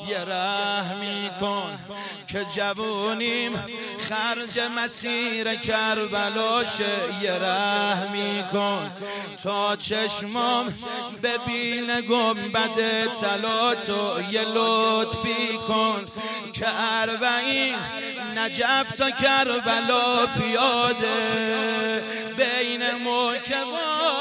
یه رحمی کن که جوونیم خرج مسیر کربلاشه. یه رحمی کن تا چشمام ببینه گنبد طلاتو. یه لطفی کن که 40 نجف تا کربلا پیاده بین موکبا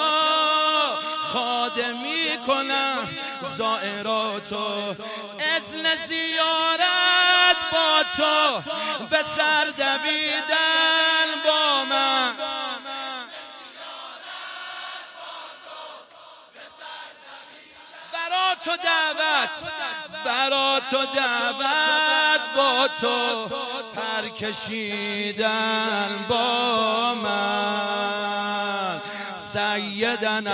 خادمی کنم زائراتو. اذن زیارت با تو به سر دویدن با من. برا تو دعوت با تو پر کشیدن با من. سیدنا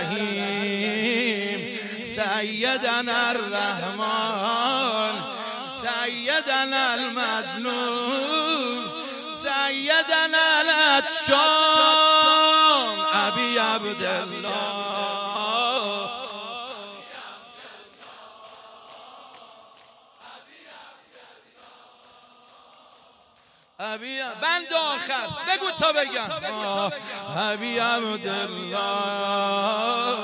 الرحیم سیدنا الرحمن سیدنا المظلوم سیدنا العطشان ابی عبدالله. بند آخر بگو تا بگم. ابی عبدالله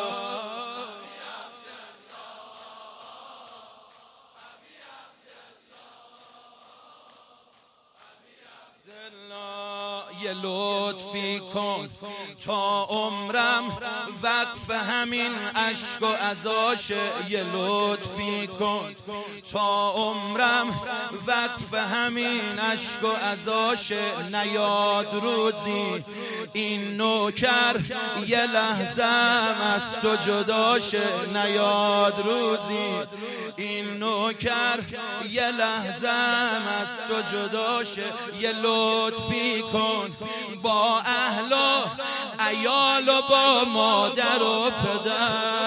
یه لطفی کن تا عمرم وقف همین عشق و عزاشه. یه لطفی کن تا عمرم وقف همین عشق و عزاشه. نیاد روزی این نوکر یه لحظم از تو جداشه. نیاد روزی این نوکر یه لحظم از تو جداشه. یه لطفی کن با اهل و عیال و با مادر و پدر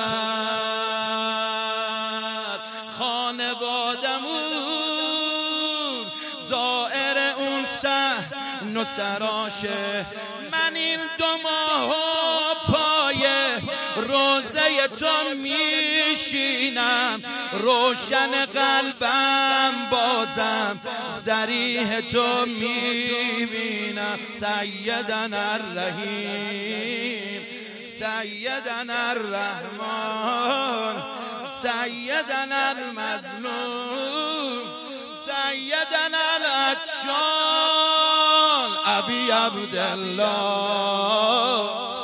خانوادمون زائر اون صحن و سراشه. من این 2 ماه پای روزه تو میشینم روشن قلبم بازم ضریح تو میبینم. سیدنا الرحیم سیدنا الرحمن سیدنا المظلوم سیدنا العطشان ابی عبدالله.